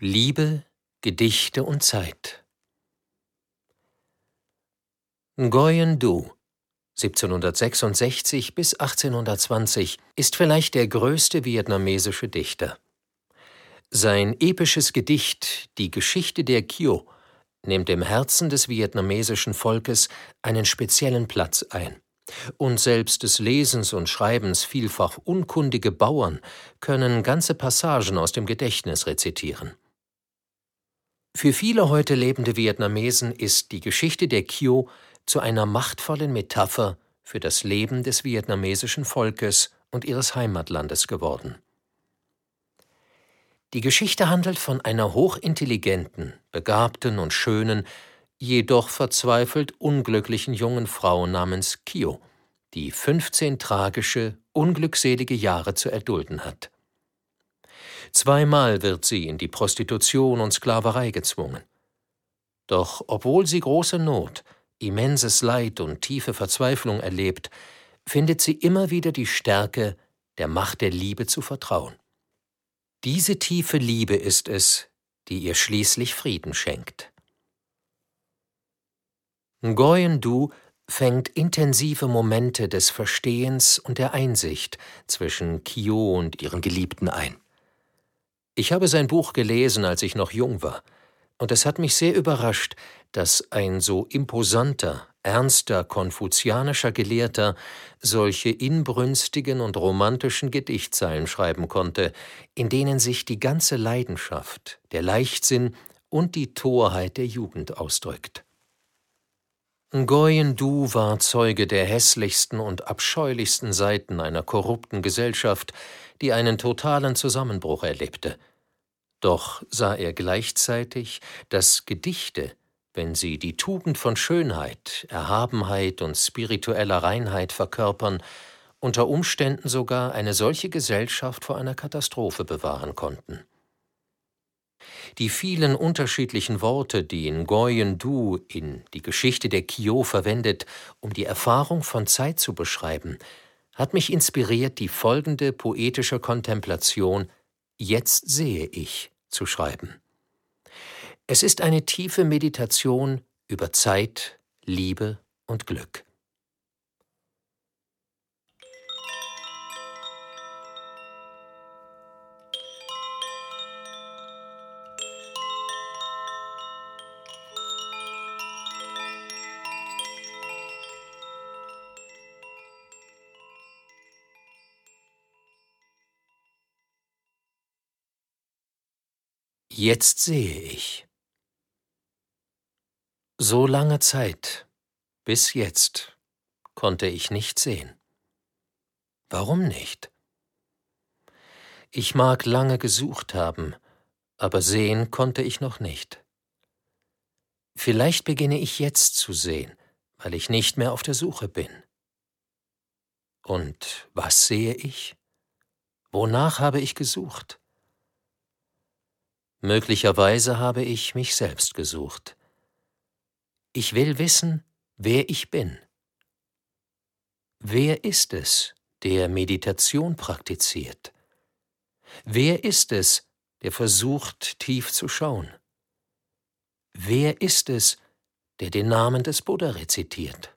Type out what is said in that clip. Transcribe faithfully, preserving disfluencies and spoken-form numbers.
Liebe, Gedichte und Zeit. Nguyen Du, siebzehnhundertsechsundsechzig bis achtzehnhundertzwanzig, ist vielleicht der größte vietnamesische Dichter. Sein episches Gedicht »Die Geschichte der Kio« nimmt im Herzen des vietnamesischen Volkes einen speziellen Platz ein. Und selbst des Lesens und Schreibens vielfach unkundige Bauern können ganze Passagen aus dem Gedächtnis rezitieren. Für viele heute lebende Vietnamesen ist die Geschichte der Kio zu einer machtvollen Metapher für das Leben des vietnamesischen Volkes und ihres Heimatlandes geworden. Die Geschichte handelt von einer hochintelligenten, begabten und schönen, jedoch verzweifelt unglücklichen jungen Frau namens Kio, die fünfzehn tragische, unglückselige Jahre zu erdulden hat. Zweimal wird sie in die Prostitution und Sklaverei gezwungen. Doch obwohl sie große Not, immenses Leid und tiefe Verzweiflung erlebt, findet sie immer wieder die Stärke, der Macht der Liebe zu vertrauen. Diese tiefe Liebe ist es, die ihr schließlich Frieden schenkt. Nguyen Du fängt intensive Momente des Verstehens und der Einsicht zwischen Kio und ihren Geliebten ein. Ich habe sein Buch gelesen, als ich noch jung war, und es hat mich sehr überrascht, dass ein so imposanter, ernster, konfuzianischer Gelehrter solche inbrünstigen und romantischen Gedichtzeilen schreiben konnte, in denen sich die ganze Leidenschaft, der Leichtsinn und die Torheit der Jugend ausdrückt. Nguyen Du war Zeuge der hässlichsten und abscheulichsten Seiten einer korrupten Gesellschaft, die einen totalen Zusammenbruch erlebte. Doch sah er gleichzeitig, dass Gedichte, wenn sie die Tugend von Schönheit, Erhabenheit und spiritueller Reinheit verkörpern, unter Umständen sogar eine solche Gesellschaft vor einer Katastrophe bewahren konnten. Die vielen unterschiedlichen Worte, die Nguyen Du in die Geschichte der Kio verwendet, um die Erfahrung von Zeit zu beschreiben, hat mich inspiriert, die folgende poetische Kontemplation »Jetzt sehe ich« zu schreiben. Es ist eine tiefe Meditation über Zeit, Liebe und Glück. Jetzt sehe ich. So lange Zeit, bis jetzt, konnte ich nicht sehen. Warum nicht? Ich mag lange gesucht haben, aber sehen konnte ich noch nicht. Vielleicht beginne ich jetzt zu sehen, weil ich nicht mehr auf der Suche bin. Und was sehe ich? Wonach habe ich gesucht? Möglicherweise habe ich mich selbst gesucht. Ich will wissen, wer ich bin. Wer ist es, der Meditation praktiziert? Wer ist es, der versucht, tief zu schauen? Wer ist es, der den Namen des Buddha rezitiert?